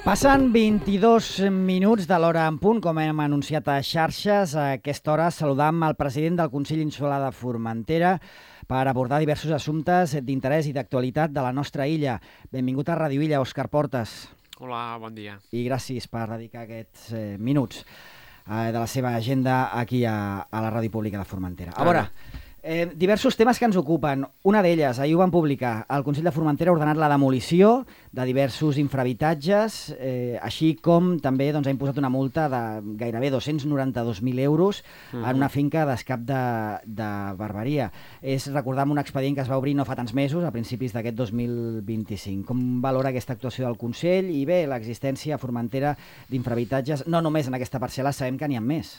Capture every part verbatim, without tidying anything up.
Passen vint-i-dos minuts de l'hora en punt, com hem anunciat a xarxes. A aquesta hora saludam el president del Consell Insular de Formentera per abordar diversos assumptes d'interès i d'actualitat de la nostra illa. Benvingut a Ràdio Illa, Òscar Portes. Hola, bon dia. I gràcies per dedicar aquests eh, minuts eh, de la seva agenda aquí a, a la Ràdio Pública de Formentera. A veure, eh, diversos temes que ens ocupen. Una d'elles, ahir ho van publicar, el Consell de Formentera ha ordenat la demolició de diversos infrahabitatges, eh, així com també doncs, ha imposat una multa de gairebé dos-cents noranta-dos mil euros uh-huh. en una finca d'Escap de, de Barberia. És recordar un expedient que es va obrir no fa tants mesos, a principis d'aquest dos mil vint-i-cinc. Com valora aquesta actuació del Consell i bé, l'existència a Formentera d'infrahabitatges, no només en aquesta parcel·la, sabem que n'hi ha més.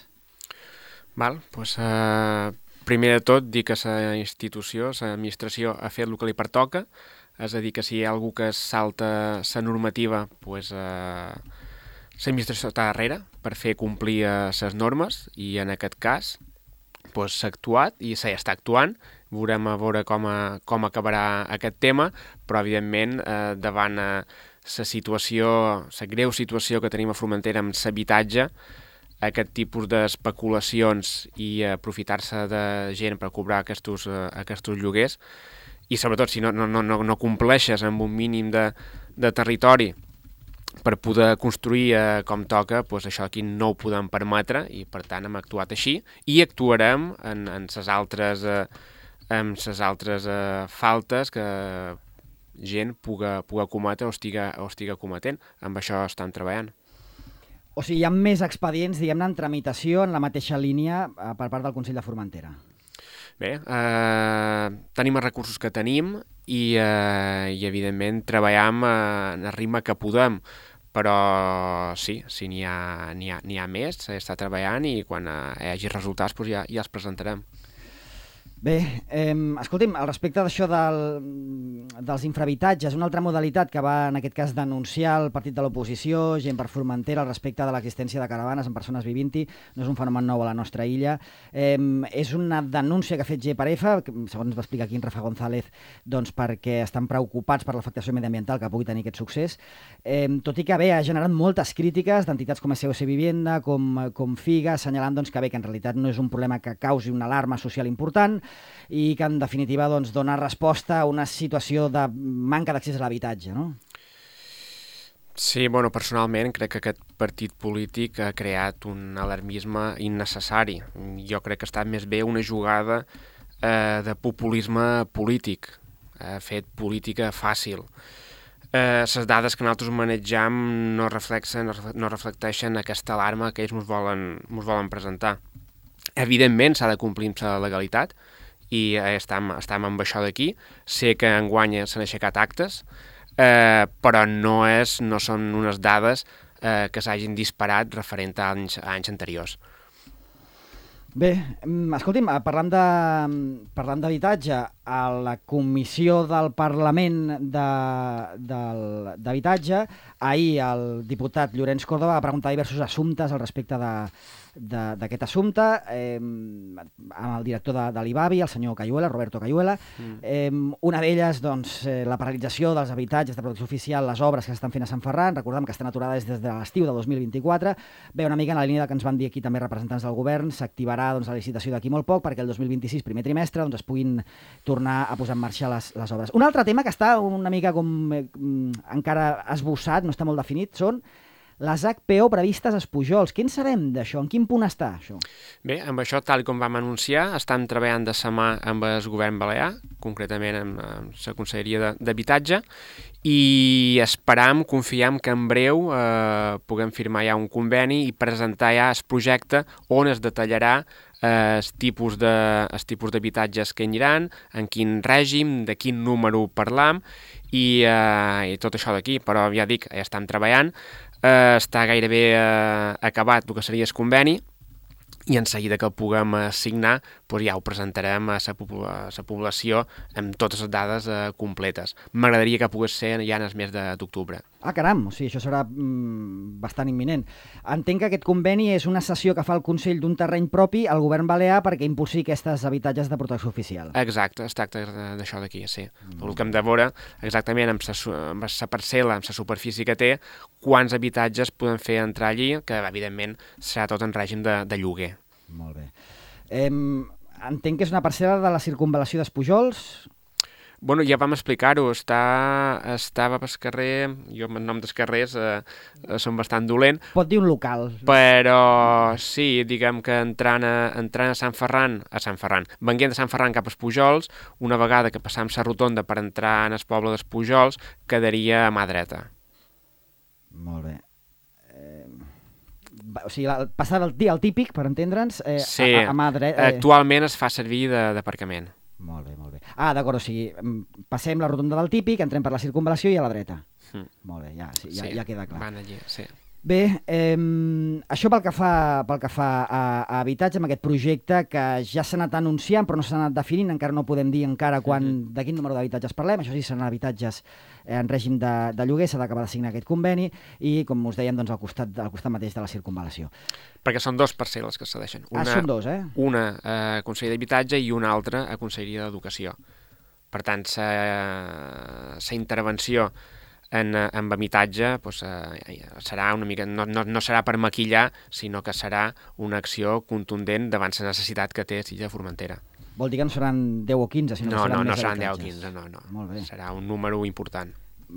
Val, doncs... Uh... Primer de tot, dir que la institució, l'administració, ha fet el que li pertoca, és a dir, que si hi ha algú que salta la normativa, doncs, eh, l'administració està darrere per fer complir les normes i en aquest cas doncs, s'ha actuat i s'ha està actuant. Veurem a veure com, a, com acabarà aquest tema, però evidentment eh, davant eh, la situació, la greu situació que tenim a Formentera amb l'habitatge, aquest tipus d'especulacions i aprofitar-se de gent per cobrar aquests, uh, aquests lloguers i sobretot si no, no, no, no compleixes amb un mínim de, de territori per poder construir uh, com toca, doncs això aquí no ho podem permetre i per tant hem actuat així i actuarem en, en ses altres, uh, en ses altres uh, faltes que gent puga, puga cometre o estiga, o estiga cometent. Amb això estan treballant. O sigui, hi ha més expedients, diguem-ne, en tramitació en la mateixa línia eh, per part del Consell de Formentera. Bé, eh, tenim els recursos que tenim i, eh, i evidentment, treballam eh, en el ritme que podem, però sí, sí n'hi ha, n'hi ha, n'hi ha més, s'està treballant i quan eh, hi hagi resultats doncs ja, ja els presentarem. Bé, eh, escolti'm, al respecte d'això del, dels infrahabitatges, una altra modalitat que va, en aquest cas, denunciar el partit de l'oposició, gent per Formentera, al respecte de l'existència de caravanes amb persones vivint-hi, no és un fenomen nou a la nostra illa. Eh, és una denúncia que ha fet G per F, que, segons va explicar aquí en Rafa González, doncs perquè estan preocupats per l'afectació mediambiental que pugui tenir aquest succés, eh, tot i que bé, ha generat moltes crítiques d'entitats com S O S Vivienda, com, com Figa, assenyalant doncs, que bé, que en realitat no és un problema que causi una alarma social important, i que en definitiva doncs, dona resposta a una situació de manca d'accés a l'habitatge, no? Sí, bueno, personalment crec que aquest partit polític ha creat un alarmisme innecessari. Jo crec que ha estat més bé una jugada eh, de populisme polític, ha fet política fàcil. Eh, les dades que nosaltres manejam no reflexen, no reflecteixen aquesta alarma que ells ens volen, ens volen presentar. Evidentment s'ha de complir amb la legalitat i estem, estem amb això d'aquí. Sé que enguany s'han aixecat actes, eh, però no, és, no són unes dades eh, que s'hagin disparat referent a anys, a anys anteriors. Bé, escolti'm, parlant de, parlant d'habitatge, a la Comissió del Parlament de, del, d'Habitatge, ahir el diputat Llorenç Córdoba va preguntar diversos assumptes al respecte de d'aquest assumpte eh, amb el director de, de l'I B A B I, el senyor Cayuela, Roberto Cayuela. Mm. Eh, una d'elles, doncs, eh, la paralització dels habitatges de protecció oficial, les obres que s'estan fent a Sant Ferran. Recordem que estan aturades des de l'estiu de dos mil vint-i-quatre. Bé, una mica en la línia que ens van dir aquí també representants del govern, s'activarà doncs, la licitació d'aquí molt poc perquè el dos mil vint-i-sis, primer trimestre, doncs, es puguin tornar a posar en marxa les, les obres. Un altre tema que està una mica com eh, encara esbossat, no està molt definit, són les H P O previstes als Pujols. Què en sabem d'això? En quin punt està això? Bé, amb això, tal com vam anunciar, estem treballant de la mà amb el govern balear, concretament amb, amb la Conselleria d'Habitatge, i esperam, confiem que en breu eh, puguem firmar ja un conveni i presentar ja el projecte on es detallarà eh, els tipus de, els tipus d'habitatges que hi aniran, en quin règim, de quin número parlam, i, eh, i tot això d'aquí. Però ja dic, ja estem treballant, Uh, està gairebé uh, acabat el que seria el conveni i en seguida que el puguem uh, signar doncs ja ho presentarem a la pobl població amb totes les dades uh, completes. M'agradaria que pogués ser ja en el mes d'octubre. Ah, caram, o sigui, això serà mm, bastant imminent. Entenc que aquest conveni és una cessió que fa el Consell d'un terreny propi al govern balear perquè impulsi aquests habitatges de protecció oficial. Exacte, es tracta d'això d'aquí, sí. Mm. El que hem de veure exactament amb la parcel·la, amb la superfície que té, quants habitatges poden fer entrar allí, que evidentment serà tot en règim de, de lloguer. Molt bé. Eh, entenc que és una parcel·la de la circunvalació d'Espujols. Bueno, ja vam explicar-ho, està, estava pel carrer, jo amb el nom dels carrers eh, eh, són bastant dolent. Pot dir un local. Però sí, diguem que entrant a, entrant a Sant Ferran, a Sant Ferran, venint de Sant Ferran cap als Pujols, una vegada que passam la rotonda per entrar en el poble dels Pujols, quedaria a mà dreta. Molt bé. Eh... O sigui, la, passar del dia al típic, per entendre'ns, eh, sí, a, a mà dreta... Eh... actualment es fa servir d'aparcament. Molt bé, molt bé. Ah, d'acord, o sigui, passem la rotonda del típic, entrem per la circunvalació i a la dreta. Mm. Molt bé, ja, sí, ja, sí, ja queda clar. Van allí, sí. Bé, eh, això pel que fa, pel que fa a, a habitatge, amb aquest projecte que ja s'ha anat anunciant però no s'ha anat definint, encara no podem dir encara quan, mm-hmm. de quin número d'habitatges parlem, això sí, seran habitatges eh, en règim de, de lloguer, s'ha d'acabar de signar aquest conveni i, com us dèiem, doncs, al costat, al costat mateix de la circunvalació. Perquè són dos parcel·les que es cedeixen. Una, ah, són dos, eh? Una a Conselleria d'Habitatge i una altra a Conselleria d'Educació. Per tant, la intervenció en, en habitatge doncs, eh, serà una mica, no, no, no serà per maquillar, sinó que serà una acció contundent davant la necessitat que té l'illa de Formentera. Vol dir que no seran deu o quinze, sinó no, que seran no, més no seran habitatges. deu o quinze, no, no. Molt bé. Serà un número important.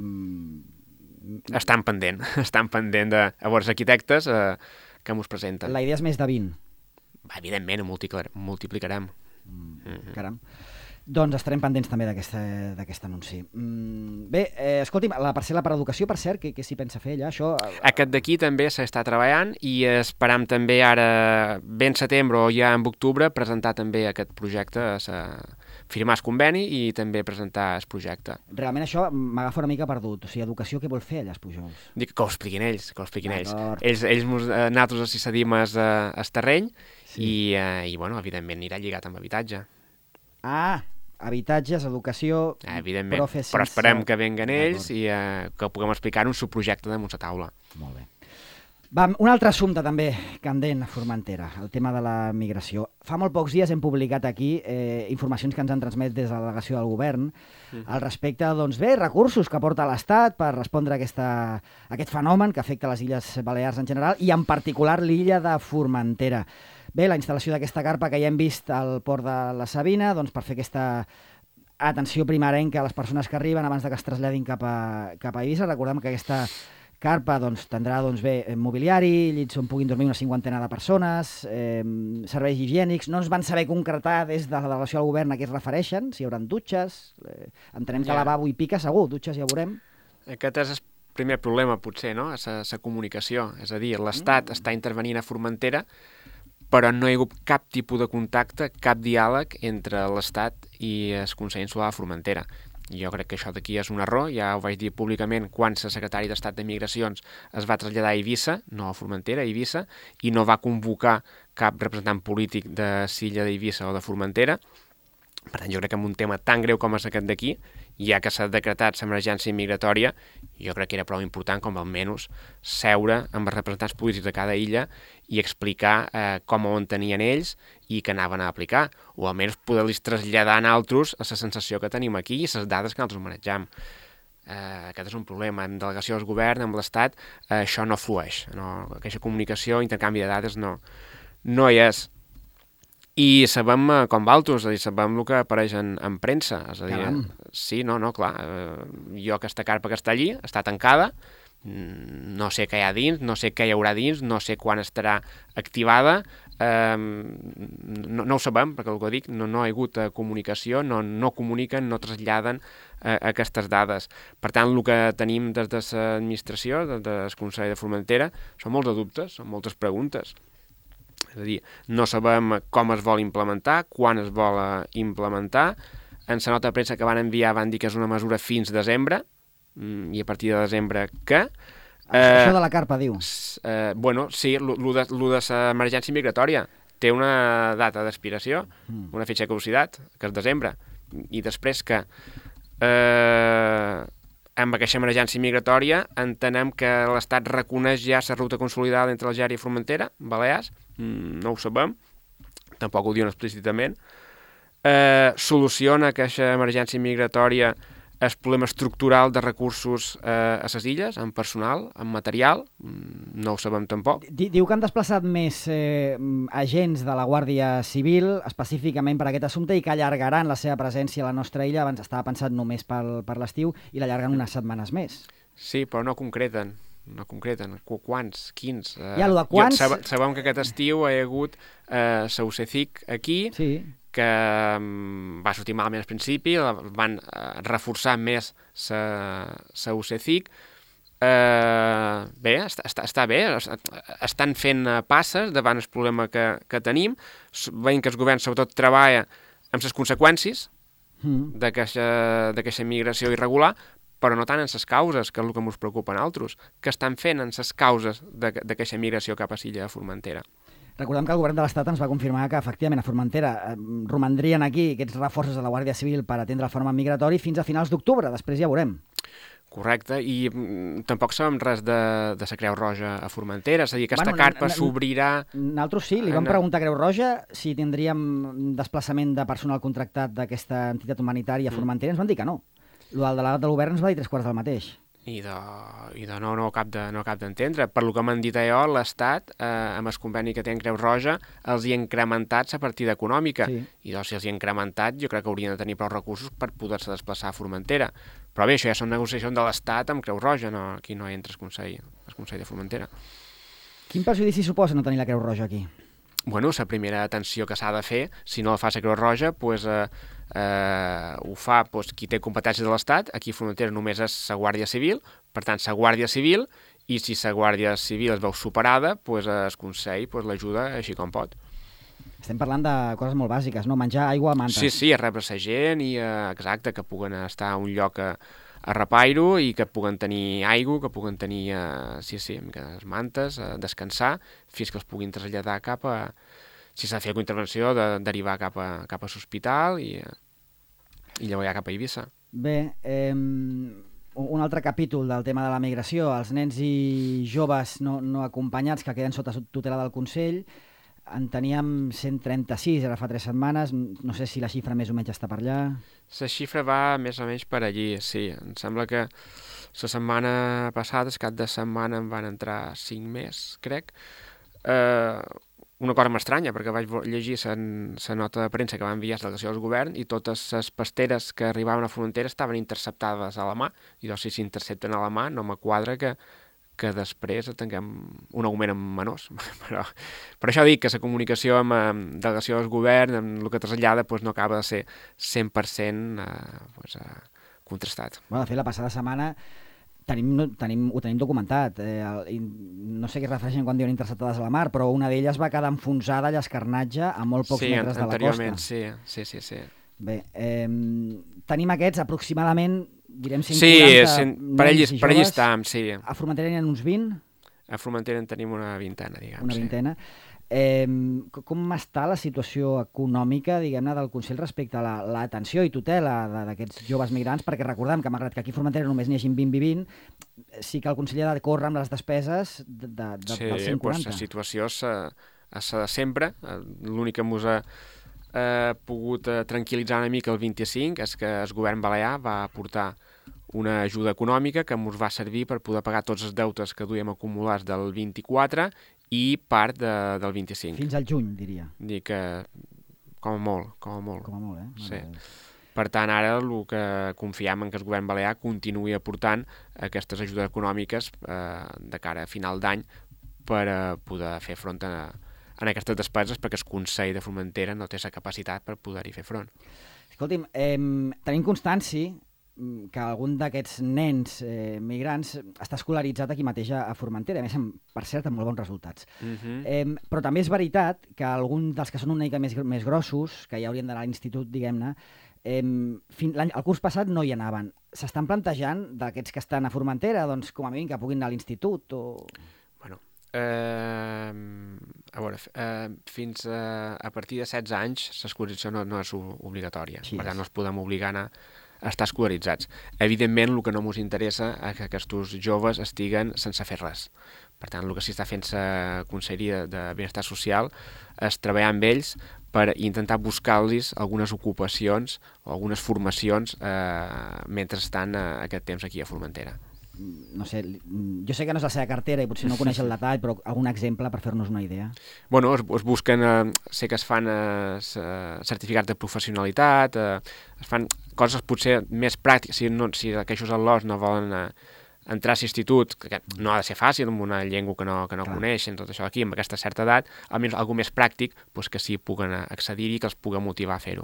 Mm. Estan pendent, estan pendent de a veure els arquitectes eh, que mos presenten. La idea és més de vint. Evidentment, ho multiplicarem. Mm, mm-hmm. Caram. Doncs estarem pendents també d'aquest anunci. Mm, bé, eh, escolti'm, la parcel·la per educació, per cert, què, què s'hi pensa fer allà? Això... Aquest d'aquí també s'està treballant i esperam també ara, ben setembre o ja en octubre, presentar també aquest projecte, a firmar el conveni i també presentar el projecte. Realment això m'agafa una mica perdut. O sigui, educació què vol fer allà als Pujols? Dic que ho expliquin ells, que ho expliquin ells. Ells, ells nosaltres els cedim el terreny sí. i, eh, i, bueno, evidentment anirà lligat amb habitatge. Ah, habitatges, educació... Evidentment, sense... però esperem que venguen ells i eh, que puguem explicar un subprojecte damunt la taula. Molt bé. Va, un altre assumpte també candent a Formentera, el tema de la migració. Fa molt pocs dies hem publicat aquí eh, informacions que ens han transmet des de la delegació del govern mm. al respecte, doncs bé, recursos que porta l'Estat per respondre a, aquesta, a aquest fenomen que afecta les Illes Balears en general i en particular l'illa de Formentera. Bé, la instal·lació d'aquesta carpa que ja hem vist al port de la Sabina, doncs per fer aquesta atenció primerenca a les persones que arriben abans de que es traslladin cap a, cap a Eivissa. Recordem que aquesta carpa doncs, tindrà doncs, bé, mobiliari, llits on puguin dormir una cinquantena de persones, eh, serveis higiènics. No ens van saber concretar des de la delegació al govern a què es refereixen, si hi haurà dutxes. Eh, entenem que yeah. lavabo i pica, segur, dutxes ja veurem. Aquest és el primer problema, potser, no? La comunicació. És a dir, l'Estat mm. està intervenint a Formentera, però no hi ha hagut cap tipus de contacte, cap diàleg entre l'Estat i el Consell Insular de Formentera. Jo crec que això d'aquí és un error, ja ho vaig dir públicament quan el secretari d'Estat de Migracions es va traslladar a Eivissa, no a Formentera, a Eivissa, i no va convocar cap representant polític de l'illa d'Eivissa o de Formentera. Per tant, jo crec que en un tema tan greu com és aquest d'aquí, ja que s'ha decretat l'emergència migratòria, jo crec que era prou important com almenys seure amb els representants polítics de cada illa i explicar eh, com ho entenien ells i que anaven a aplicar, o almenys poder-los traslladar a altres a la sensació que tenim aquí i les dades que nosaltres manegem. Eh, aquest és un problema. En delegació del govern, amb l'Estat, eh, això no flueix. No? Aquesta comunicació, intercanvi de dades, no, no hi és. I sabem uh, com valtos, és a dir, sabem el que apareix en, en premsa. És a dir, Caram. sí, no, no, clar. Uh, jo aquesta carpa que està allí està tancada, no sé què hi ha dins, no sé què hi haurà dins, no sé quan estarà activada, uh, no, no ho sabem, perquè el que dic, no, no hi ha hagut uh, comunicació, no, no comuniquen, no traslladen uh, aquestes dades. Per tant, el que tenim des de l'administració, des del Consell de Formentera, són molts de dubtes, són moltes preguntes. És a dir, no sabem com es vol implementar, quan es vol implementar. En la nota de premsa que van enviar van dir que és una mesura fins desembre, i a partir de desembre què? Eh, Això de la carpa, diu. Eh, bueno, sí, el de l'emergència migratòria té una data d'expiració, mm. una fetge de caducitat, que és desembre, i després que eh, amb aquesta emergència migratòria entenem que l'Estat reconeix ja la ruta consolidada entre Algèria i Formentera, Balears, mm, no ho sabem, tampoc ho diuen explícitament, eh, soluciona aquesta emergència migratòria el problema estructural de recursos eh, a les illes, en personal, en material, no ho sabem tampoc. Diu que han desplaçat més eh, agents de la Guàrdia Civil, específicament per aquest assumpte, i que allargaran la seva presència a la nostra illa. Abans estava pensat només pel, per l'estiu, i l'allarguen unes setmanes més. Sí, però no concreten. No concreten. Qu quants? Quins? Uh, ja, allò de quants... Sab sabem que aquest estiu hi ha hagut uh, la U C C I C aquí, sí, que um, va sortir malament al principi, van uh, reforçar més la U C C I C. Uh, bé, està, està, està bé, estan fent uh, passes davant el problema que, que tenim, veient que el govern sobretot treballa amb les conseqüències mm. d'aquesta migració irregular, però no tant en les causes, que és el que ens preocupa a nosaltres, que estan fent en les causes d'aquesta migració cap a l'illa de Formentera. Recordem que el govern de l'Estat ens va confirmar que, efectivament, a Formentera eh, romandrien aquí aquests reforços de la Guàrdia Civil per atendre el fenomen migratori fins a finals d'octubre, després ja veurem. Correcte, i mm, tampoc sabem res de, de la Creu Roja a Formentera, és a dir, aquesta bueno, carpa s'obrirà... Nosaltres sí, li vam preguntar a Creu Roja si tindríem desplaçament de personal contractat d'aquesta entitat humanitària a Formentera, ens van dir que no. El del delegat del govern ens va dir tres quarts del mateix. I de, i de no, no cap de, no cap d'entendre. Per lo que m'han dit allò, l'Estat, eh, amb el conveni que té en Creu Roja, els hi ha incrementat la partida econòmica. Sí. I doncs, si els hi ha incrementat, jo crec que haurien de tenir prou recursos per poder-se desplaçar a Formentera. Però bé, això ja són negociacions de l'Estat amb Creu Roja, no, aquí no hi entra el Consell, el Consell de Formentera. Quin perjudici suposa no tenir la Creu Roja aquí? Bueno, la primera atenció que s'ha de fer, si no la fa la Creu Roja, pues, eh, eh, ho fa pues, qui té competències de l'Estat. Aquí a Formentera només és la Guàrdia Civil, per tant, la Guàrdia Civil, i si la Guàrdia Civil es veu superada, pues, el Consell pues, l'ajuda així com pot. Estem parlant de coses molt bàsiques, no? Menjar aigua, mantes. Sí, sí, a rebre la gent i, eh, exacte, que puguen estar a un lloc a, a repairo i que puguen tenir aigua, que puguen tenir, eh, sí, sí, les mantes, a descansar, fins que els puguin traslladar cap a... Si s'ha de fer alguna intervenció, de derivar cap a, cap a l'hospital i, i llavors ja cap a Eivissa. Bé, eh, un altre capítol del tema de la migració, els nens i joves no, no acompanyats que queden sota tutela del Consell. En teníem cent trenta-sis, ara fa tres setmanes, no sé si la xifra més o menys està per allà. La xifra va més o menys per allí, sí. Em sembla que la setmana passada, el cap de setmana, en van entrar cinc més, crec. Eh, una cosa m'estranya, perquè vaig llegir la nota de premsa que va enviar la delegació del govern i totes les pasteres que arribaven a Formentera estaven interceptades a la mà, i doncs si s'intercepten a la mà no me quadra que que després tinguem un augment en menors. Però, per això dic que la comunicació amb la delegació del govern, amb el que trasllada, doncs no acaba de ser cent per cent eh, doncs, eh, contrastat. Bueno, de fet, la passada setmana tenim, no, tenim, ho tenim documentat. Eh, el, no sé què es refereixen quan diuen interceptades a la mar, però una d'elles va quedar enfonsada a l'escarnatge a molt pocs sí, metres de la costa. Sí, sí, sí, sí. Bé, eh, tenim aquests aproximadament... direm cent quaranta sí, per allí, per allí estàvem, sí. A Formentera n'hi ha uns vint? A Formentera en tenim una vintena, diguem. Una vintena. Sí. Eh, com està la situació econòmica, diguem-ne, del Consell respecte a l'atenció la, i tutela d'aquests joves migrants? Perquè recordem que, malgrat que aquí a Formentera només n'hi hagi vint i vint, sí que el Consell ha de córrer amb les despeses de, de, de, sí, dels cent quaranta. Sí, doncs la situació és la de sempre. L'únic que ens ha eh, pogut eh, tranquil·litzar una mica el vint-i-cinc és que el govern balear va aportar una ajuda econòmica que ens va servir per poder pagar tots els deutes que duíem acumulats del vint-i-quatre i part de, del vint-i-cinc. Fins al juny, diria. Dic que com a molt, com a molt. Com a molt, eh? Sí. Per tant, ara el que confiem en que el govern balear continuï aportant aquestes ajudes econòmiques eh, de cara a final d'any per eh, poder fer front a, a aquestes despeses, perquè el Consell de Formentera no té la capacitat per poder-hi fer front. Escolti'm, eh, tenim constància que algun d'aquests nens eh, migrants està escolaritzat aquí mateix a Formentera, a més, per cert, amb molt bons resultats. Uh-huh. eh, però també és veritat que algun dels que són una mica més, més grossos, que ja haurien d'anar a l'institut, diguem-ne, eh, el curs passat no hi anaven. S'estan plantejant d'aquests que estan a Formentera, doncs, com a mínim, que puguin anar a l'institut o... Bueno, eh, a veure, eh, fins a, a partir de setze anys l'escolarització no, no és obligatòria. Sí, per tant, no es podem obligar a anar estar escolaritzats. Evidentment, el que no ens interessa és que aquests joves estiguen sense fer res. Per tant, el que s'està fent la Conselleria de Benestar Social és treballar amb ells per intentar buscar-los algunes ocupacions o algunes formacions eh, mentre estan eh, aquest temps aquí a Formentera. No sé, jo sé que no és la seva cartera i potser no coneix el detall, però algun exemple per fer-nos una idea? Bueno, es, es busquen, eh, sé que es fan eh, certificats de professionalitat, eh, es fan coses potser més pràctiques, si, no, si aquells al·los no volen eh, entrar a l'institut, que no ha de ser fàcil, amb una llengua que no, que no coneixen, tot això aquí, amb aquesta certa edat, almenys alguna més pràctic, doncs que sí puguen accedir-hi i que els pugui motivar a fer-ho.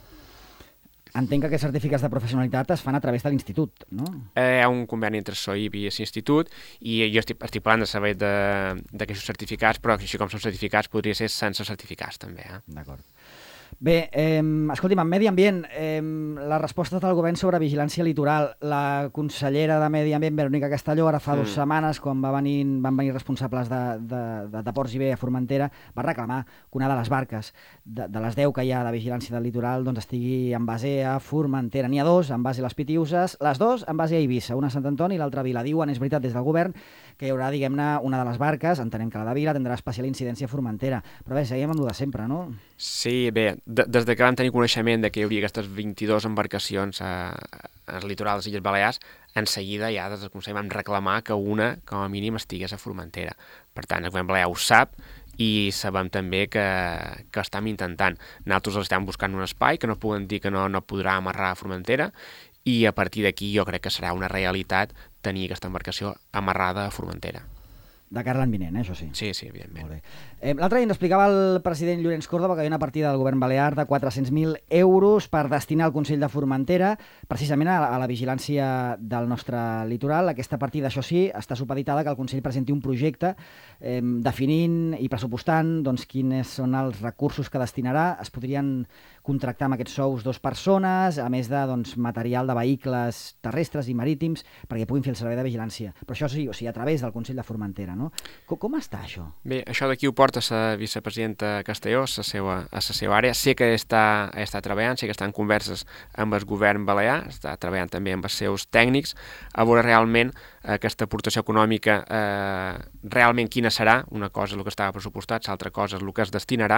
Entenc que aquests certificats de professionalitat es fan a través de l'institut, no? Eh, hi ha un conveni entre S O I B i l'institut i jo estic, estic parlant de saber d'aquests certificats, però així com són certificats podria ser sense certificats també. Eh? D'acord. Bé, eh, escolti'm, en Medi Ambient, eh, la resposta del govern sobre vigilància litoral. La consellera de Medi Ambient, Verònica Castelló, ara fa mm. dues setmanes, quan va venir, van venir responsables de, de, de, de Ports i Bé a Formentera, va reclamar que una de les barques, de, de les deu que hi ha de vigilància del litoral, doncs estigui en base a Formentera. N'hi ha dos, en base a les Pitiuses, les dos en base a Eivissa, una a Sant Antoni i l'altra a Vila. Diuen, és veritat, des del govern, que hi haurà, diguem-ne, una de les barques, entenem que la de Vila, tindrà especial incidència a Formentera. Però bé, seguim amb el de sempre, no? Sí, bé, de, des de que vam tenir coneixement de que hi hauria aquestes vint-i-dues embarcacions a, al litoral de les Illes Balears, en seguida ja des del Consell vam reclamar que una, com a mínim, estigués a Formentera. Per tant, el govern balear ho sap i sabem també que, que estem intentant. Nosaltres estem buscant un espai que no puguen dir que no, no podrà amarrar a Formentera i a partir d'aquí jo crec que serà una realitat tenir aquesta embarcació amarrada a Formentera. De cara a l'any vinent, eh, això sí. Sí, sí, evidentment. Molt bé. Eh, L'altre dia ens explicava el president Llorenç Córdoba que hi ha una partida del govern balear de quatre-cents mil euros per destinar al Consell de Formentera precisament a, a la vigilància del nostre litoral. Aquesta partida, això sí, està supeditada que el Consell presenti un projecte eh, definint i pressupostant doncs, quins són els recursos que destinarà. Es podrien contractar amb aquests sous dos persones, a més de doncs, material de vehicles terrestres i marítims perquè puguin fer el servei de vigilància. Però això sí, o sigui, a través del Consell de Formentera, no? Com, com està això? Bé, això d'aquí ho porta la vicepresidenta Castelló a la seva, a la seva àrea. Sé que està, està treballant, sé que està en converses amb el govern balear, està treballant també amb els seus tècnics, a veure realment aquesta aportació econòmica eh, realment quina serà. Una cosa és el que estava pressupostat, l'altra cosa és el que es destinarà,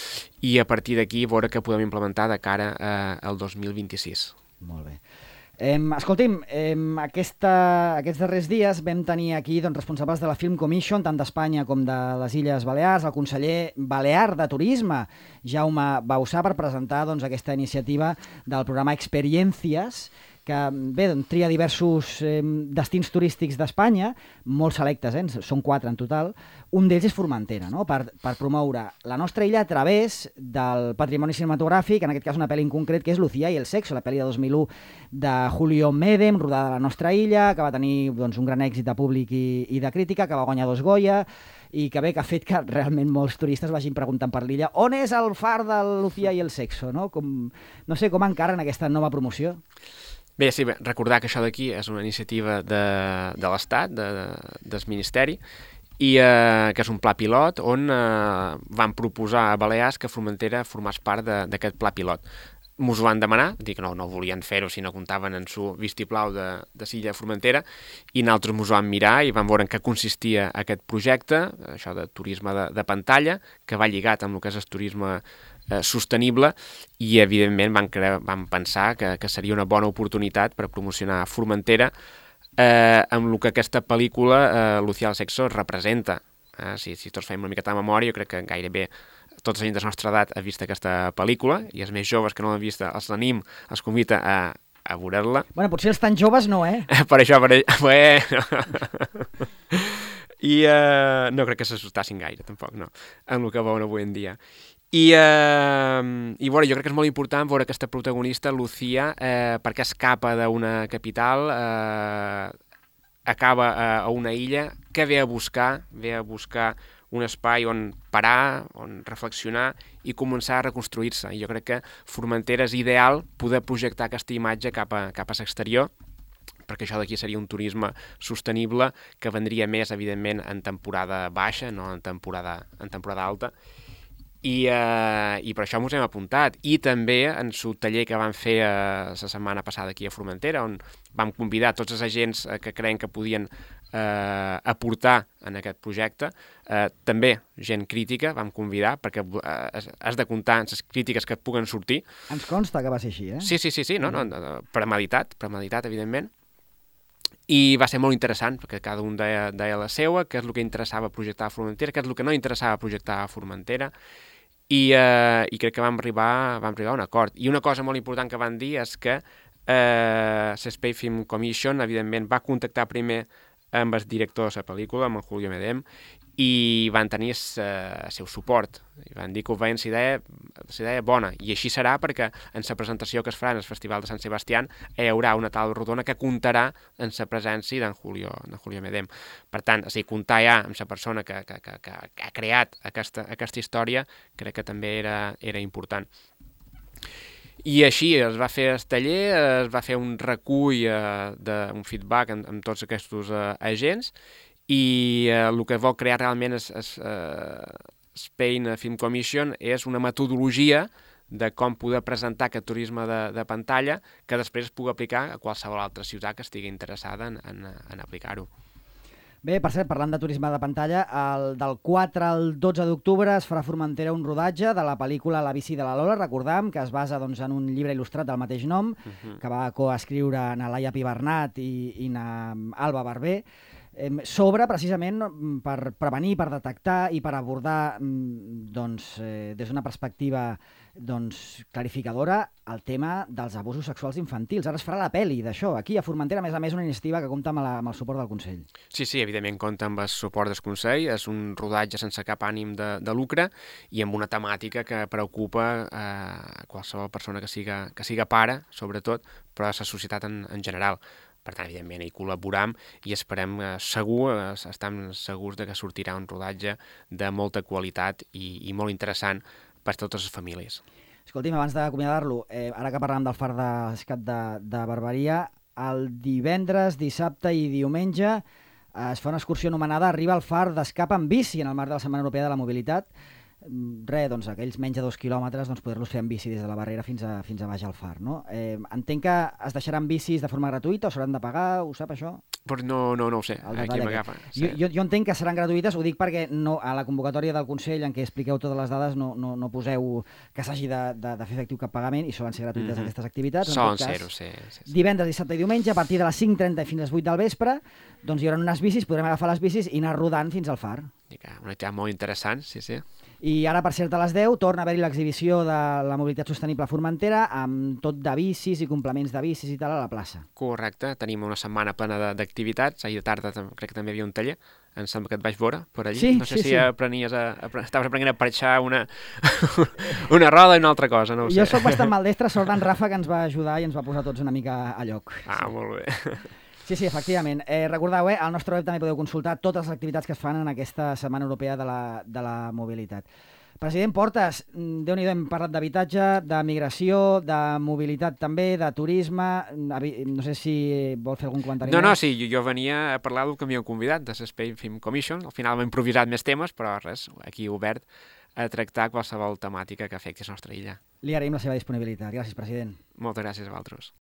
i a partir d'aquí veure què podem implementar de cara eh, al dos mil vint-i-sis. Molt bé. Eh, escolti'm, eh, aquesta, aquests darrers dies vam tenir aquí doncs, responsables de la Film Commission, tant d'Espanya com de les Illes Balears, el conseller balear de Turisme, Jaume Bausà, per presentar doncs, aquesta iniciativa del programa Experiencias, que bé, doncs, tria diversos eh, destins turístics d'Espanya, molt selectes, eh? Són quatre en total. Un d'ells és Formentera, no? per, per promoure la nostra illa a través del patrimoni cinematogràfic, en aquest cas una pel·li en concret, que és Lucía y el sexo, la pel·li de dos mil u de Julio Medem, rodada a la nostra illa, que va tenir doncs, un gran èxit de públic i, i de crítica, que va guanyar dos Goya, i que bé, que ha fet que realment molts turistes vagin preguntant per l'illa on és el far de Lucía y el sexo, no? Com, no sé com encara en aquesta nova promoció. Bé, sí, bé, recordar que això d'aquí és una iniciativa de, de l'Estat, de, de, del Ministeri, i eh, que és un pla pilot on eh, van proposar a Balears que Formentera formés part d'aquest pla pilot. Mos ho van demanar, dir que no, no volien fer-ho si no comptaven en su vistiplau de, de Silla de Formentera, i nosaltres mos ho vam mirar i vam veure en què consistia aquest projecte, això de turisme de, de pantalla, que va lligat amb el que és el turisme eh, sostenible, i evidentment van, creure, van pensar que, que seria una bona oportunitat per promocionar Formentera eh, amb el que aquesta pel·lícula, eh, Lucía y el sexo, representa. Eh, si, si tots fem una miqueta de memòria, jo crec que gairebé tota la gent de la nostra edat ha vist aquesta pel·lícula, i els més joves que no l'han vist els l'anim, els convida a, a veure-la. Bueno, potser els tan joves no, eh? Per això, per això... Bueno. I uh, no crec que s'assustassin gaire, tampoc, no, amb el que veuen avui en dia. I, uh, i bueno, jo crec que és molt important veure aquesta protagonista, Lucía, eh, perquè escapa d'una capital, eh, acaba uh, a una illa, que ve a buscar, ve a buscar un espai on parar, on reflexionar i començar a reconstruir-se. I jo crec que Formentera és ideal poder projectar aquesta imatge cap a, cap a l'exterior, perquè això d'aquí seria un turisme sostenible que vendria més, evidentment, en temporada baixa, no en temporada, en temporada alta. I, uh, i per això ens hem apuntat. I també en el taller que vam fer uh, la setmana passada aquí a Formentera, on vam convidar tots els agents uh, que creien que podien uh, aportar en aquest projecte. Uh, també gent crítica vam convidar, perquè uh, has, has de comptar en les crítiques que et puguen sortir. Ens consta que va ser així, eh? Sí, sí, sí, sí, no, no, no, premeditat, premeditat, evidentment. I va ser molt interessant, perquè cada un deia, deia la seua, què és el que interessava projectar a Formentera, què és el que no interessava projectar a Formentera, i, eh, i crec que vam arribar, vam arribar a un acord. I una cosa molt important que van dir és que eh, l'Spay Film Commission, evidentment, va contactar primer amb el director de la pel·lícula, amb en Julio Medem, i van tenir el seu suport. I van dir que ho veien la idea, la idea bona. I així serà perquè en la presentació que es farà en el Festival de Sant Sebastián hi haurà una taula rodona que comptarà en la presència d'en Julio, d'en Julio Medem. Per tant, o sigui, comptar ja amb la persona que, que, que, que ha creat aquesta, aquesta història crec que també era, era important. I així es va fer el taller, es va fer un recull, eh, de, un feedback amb, amb tots aquests eh, agents, i eh, el que vol crear realment és, és, eh, Spain Film Commission és una metodologia de com poder presentar aquest turisme de, de pantalla que després es pugui aplicar a qualsevol altra ciutat que estigui interessada en, en, en aplicar-ho. Bé, per cert, parlant de turisme de pantalla, el, del quatre al dotze d'octubre es farà a Formentera un rodatge de la pel·lícula La bici de la Lola, recordam, que es basa doncs, en un llibre il·lustrat del mateix nom, uh-huh. que va coescriure na Laia Pibernat i, i na Alba Barber, eh, sobre, precisament, per prevenir, per detectar i per abordar doncs, eh, des d'una perspectiva doncs, clarificadora el tema dels abusos sexuals infantils. Ara es farà la pel·li d'això, aquí a Formentera, a més a més, una iniciativa que compta amb, la, amb el suport del Consell. Sí, sí, evidentment compta amb el suport del Consell, és un rodatge sense cap ànim de, de lucre i amb una temàtica que preocupa eh, qualsevol persona que siga, que siga pare, sobretot, però a la societat en, en general. Per tant, evidentment, hi col·laboram i esperem eh, segur, eh, estem segurs de que sortirà un rodatge de molta qualitat i, i molt interessant per a totes les famílies. Escolti'm, abans d'acomiadar-lo, eh, ara que parlàvem del far d'escat de, de Barberia, el divendres, dissabte i diumenge eh, es fa una excursió anomenada Arriba al far d'Escap amb bici en el marc de la Setmana Europea de la Mobilitat. Res, doncs aquells menys de dos quilòmetres doncs, poder-los fer en bici des de la Barrera fins a, fins a baix al far, no? Eh, entenc que es deixaran bicis de forma gratuïta o s'hauran de pagar, ho sap això? Però no, no, no ho sé, aquí m'agafa. Sí. Jo, jo, jo entenc que seran gratuïtes, ho dic perquè no, a la convocatòria del Consell en què expliqueu totes les dades no, no, no poseu que s'hagi de, de, de fer efectiu cap pagament i solen ser gratuïtes mm-hmm. aquestes activitats. Solen ser-ho, sí, sí, sí. Divendres, dissabte i diumenge, a partir de les cinc trenta fins a les vuit del vespre, doncs hi haurà unes bicis, podrem agafar les bicis i anar rodant fins al far. Una activitat molt interessant, sí, sí. I ara, per cert, a les deu torna a haver-hi l'exhibició de la mobilitat sostenible a Formentera amb tot de bicis i complements de bicis i tal a la plaça. Correcte, tenim una setmana plena d'activitats, ahir de tarda crec que també hi havia un taller, em sembla que et vaig veure per allí, sí, no sé sí, si sí. aprenies a, a, estaves aprenent a parxar una, una roda i una altra cosa, no ho sé. Jo soc bastant maldestre, sort d'en Rafa que ens va ajudar i ens va posar tots una mica a lloc. Ah, sí. Molt bé. Sí, sí, efectivament. Eh, recordeu, eh, al nostre web també podeu consultar totes les activitats que es fan en aquesta Setmana Europea de la, de la Mobilitat. President Portas, Déu-n'hi-do, hem parlat d'habitatge, de migració, de mobilitat també, de turisme. No sé si vol fer algun comentari No, més. no, sí, jo, jo venia a parlar del que m'hi heu convidat, de l'Spain Film Commission. Al final hem improvisat més temes, però res, aquí obert a tractar qualsevol temàtica que afecti la nostra illa. Li agraïm la seva disponibilitat. Gràcies, president. Moltes gràcies a vosaltres.